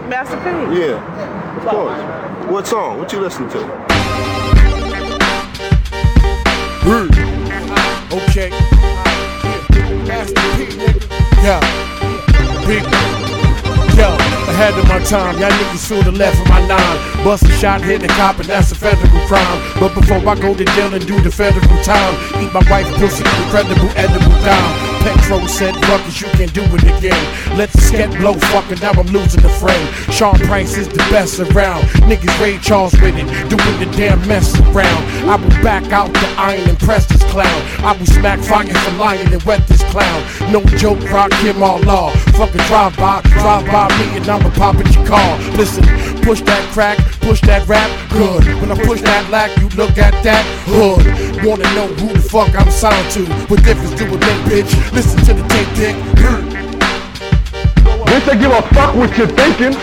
Master P. Yeah, of course. What song? What you listen to? Okay. Master P, nigga. Yeah. Big. Yo, ahead of my time, y'all niggas feel the left of my nine. Bust a shot, hit the cop, and that's a federal crime. But before I go to jail and do the federal time, eat my wife pussy, incredible edible dime. Petro said, Ruckus, you can do it again. Let the sket blow, fucking now I'm losing the frame. Sean Price is the best around. Niggas Ray Charles with it, doing the damn mess around. I will back out the iron and press this clown. I will smack fire for lying and wet this clown. No joke, rock him all law. Fucking drive by me and I'ma pop at your car. Listen, push that crack, push that rap, good. When I push that lack, you look at that hood. Wanna know who the fuck I'm signed to? What difference do it make, bitch? Listen to the tape, dick. Bitch, they give a fuck what you're thinking.